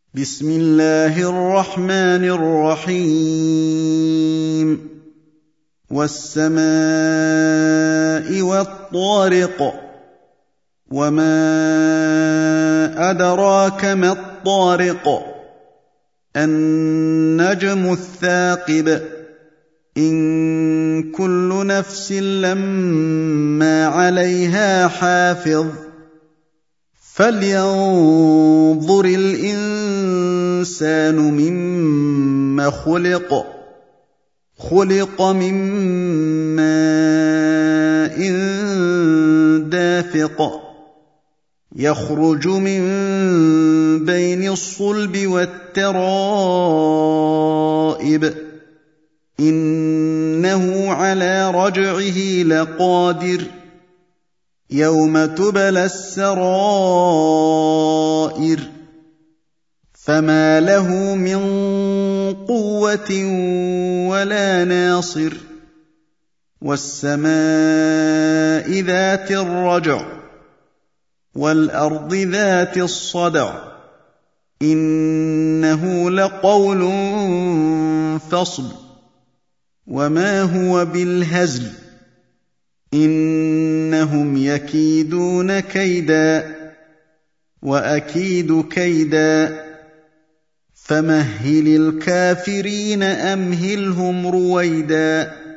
بسم الله الرحمن الرحيم والسماء والطارق وما أدراك ما الطارق النجم الثاقب إن كل نفس لما عليها حافظ فلينظر الإنسان مما خلق من ماء دافق يخرج من بين الصلب والترائب إنه على رجعه لقادر يوم تبلى السرائر فما له من قوة ولا ناصر والسماء ذات الرجع والأرض ذات الصدع إنه لقول فصل وما هو بالهزل إنهم يكيدون كيدا وأكيد كيدا فمهل الكافرين أمهلهم رويدا